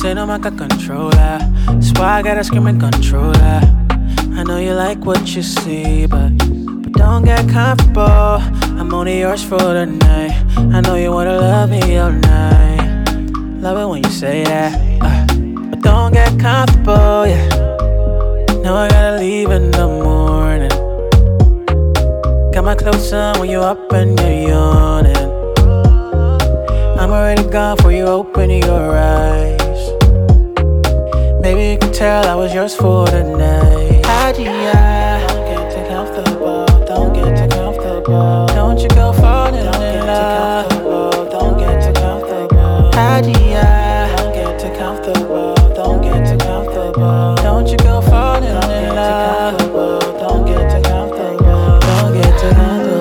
Say I'm like a controller. That's why I gotta scream and controller. I know you like what you see, but don't get comfortable. I'm only yours for the night. I know you wanna love me all night. Love it when you say that, but don't get comfortable, yeah. Know I gotta leave in the morning. Got my clothes on when you up and you're yawning. I'm already gone before you open your eyes. Maybe you can tell I was yours for the night. Don't get too comfortable. Don't get too comfortable. Don't you go falling in love. Don't get too comfortable. Don't get too comfortable. Don't get too comfortable. Don't you go falling in love. Don't get too comfortable. Don't get too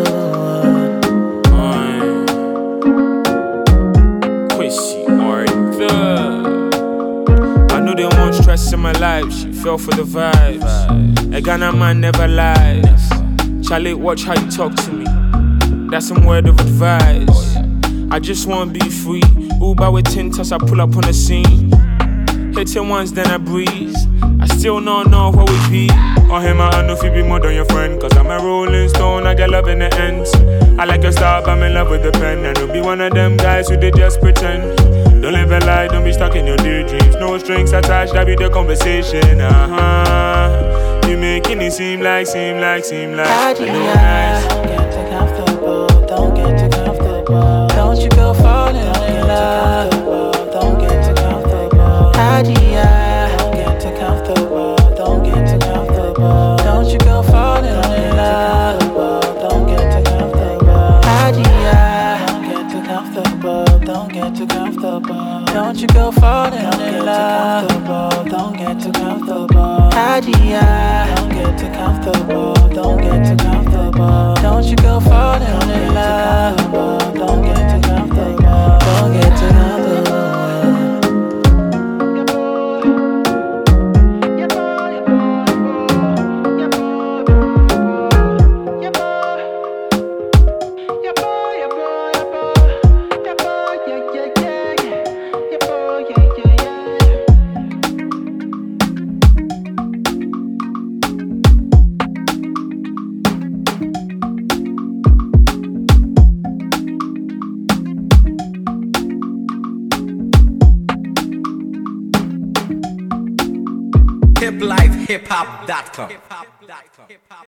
comfortable. Quissy Arthur. I know they want stress in my life. She fell for the vibes. A Ghana man never lies. Charlie, watch how you talk to me. That's some word of advice. I just wanna be free. Uber with tintas, I pull up on the scene. Hit it once, then I breeze. I still don't know what we be. On him, I know if you be more than your friend. Cause I'm a rolling stone, I get love in the ends. I like your style, but I'm in love with the pen. And don't be one of them guys who they just pretend. Don't live a lie, don't be stuck in your daydreams. No strings attached, that be the conversation. You making it seem like. Don't get too comfortable. Don't get too comfortable. Don't you go falling in love. Don't get too comfortable. Don't get too comfortable. Don't get too comfortable. Don't you go falling in love. Don't get too comfortable. Don't get too comfortable. Don't get too comfortable. Don't you go falling in love. Don't get too comfortable. Don't get too comfortable. Don't get too comfortable. Don't you go falling in love. Don't get too comfortable. Don't get too comfortable. hiplifehiphop.com